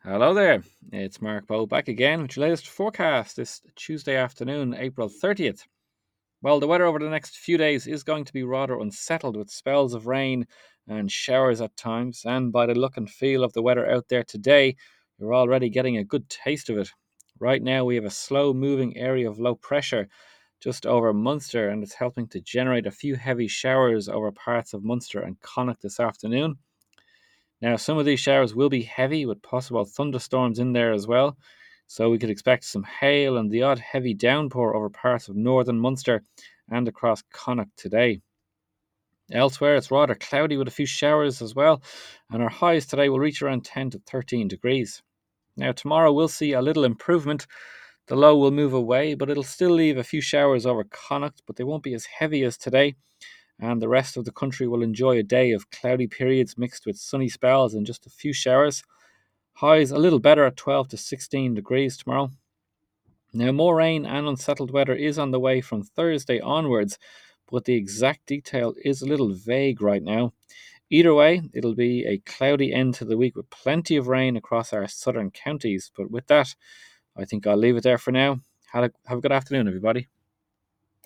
Hello there, it's Mark Bowe back again with your latest forecast this Tuesday afternoon, April 30th. Well, the weather over the next few days is going to be rather unsettled with spells of rain and showers at times, and by the look and feel of the weather out there today, you're already getting a good taste of it. Right now, we have a slow moving area of low pressure just over Munster, and it's helping to generate a few heavy showers over parts of Munster and Connacht this afternoon. Now, some of these showers will be heavy with possible thunderstorms in there as well. So we could expect some hail and the odd heavy downpour over parts of northern Munster and across Connacht today. Elsewhere, it's rather cloudy with a few showers as well, and our highs today will reach around 10 to 13 degrees. Now, tomorrow we'll see a little improvement. The low will move away, but it'll still leave a few showers over Connacht, but they won't be as heavy as today, and the rest of the country will enjoy a day of cloudy periods mixed with sunny spells and just a few showers. Highs a little better at 12 to 16 degrees tomorrow. Now, more rain and unsettled weather is on the way from Thursday onwards, but the exact detail is a little vague right now. Either way, it'll be a cloudy end to the week with plenty of rain across our southern counties. But with that, I think I'll leave it there for now. Have a good afternoon, everybody.